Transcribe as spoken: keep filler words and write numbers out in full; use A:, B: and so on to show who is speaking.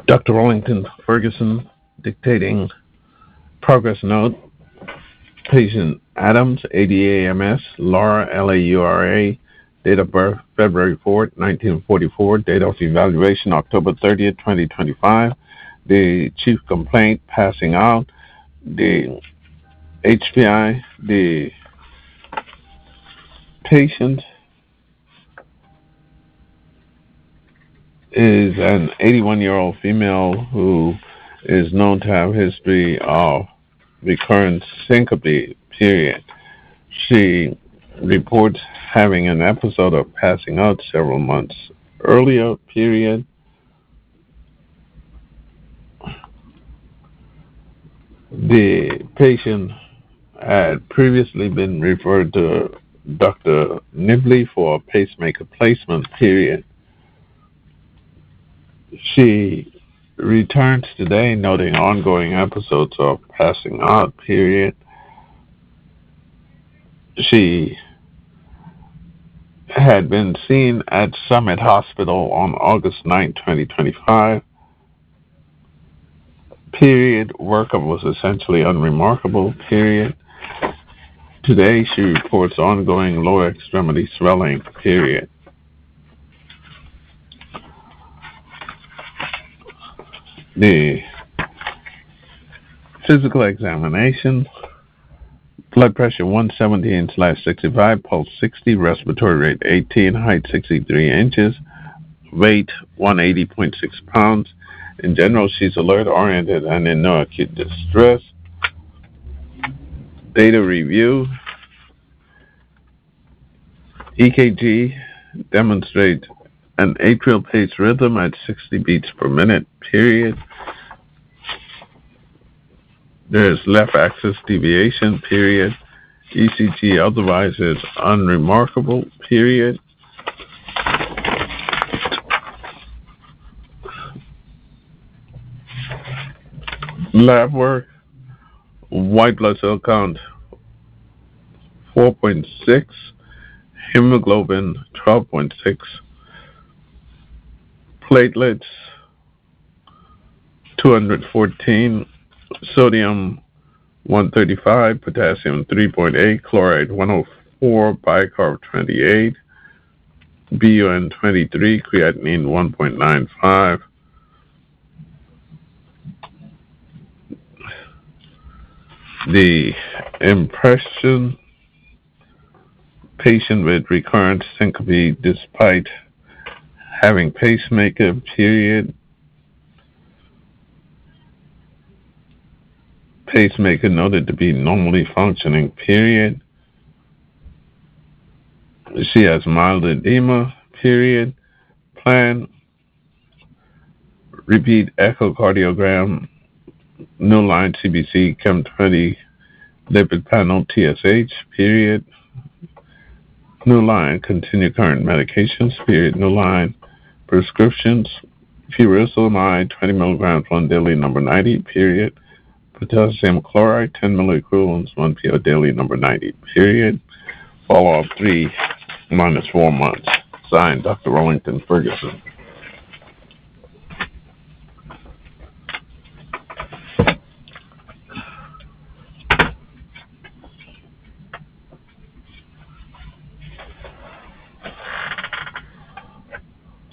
A: Doctor Wellington Ferguson dictating progress note. Patient Adams, A D A M S, Laura, L A U R A, date of birth February fourth, nineteen forty-four, date of evaluation October thirtieth, twenty twenty-five. The chief complaint passing out, the H P I, the patient is an eighty-one-year-old female who is known to have a history of recurrent syncope, period. She reports having an episode of passing out several months earlier, period. The patient had previously been referred to Doctor Nibley for a pacemaker placement, period. She returns today noting ongoing episodes of passing out, period. She had been seen at Summit Hospital on August ninth, twenty twenty-five. Period. Workup was essentially unremarkable, period. Today she reports ongoing lower extremity swelling, period. The physical examination, blood pressure one seventeen slash sixty-five, pulse sixty, respiratory rate eighteen, height sixty-three inches, weight one eighty point six pounds. In general, she's alert, oriented, and in no acute distress. Data review. E K G demonstrates an atrial pace rhythm at sixty beats per minute, period. There's left axis deviation, period. E C G otherwise is unremarkable, period. Lab work, white blood cell count four point six, hemoglobin twelve point six, platelets two hundred fourteen, sodium one thirty-five, potassium three point eight, chloride one oh four, bicarb twenty-eight, B U N twenty-three, creatinine one point nine five. The impression, patient with recurrent syncope despite having pacemaker, period. Pacemaker noted to be normally functioning, period. She has mild edema, period. Plan, repeat echocardiogram, new line C B C, Chem twenty, lipid panel T S H, period. New line, continue current medications, period. New line, prescriptions, furosemide, twenty milligrams, one daily, number ninety, period. Potassium chloride, ten milliequivalents, one P O daily, number ninety, period. Follow-up three minus four months. Signed, Doctor Wellington Ferguson.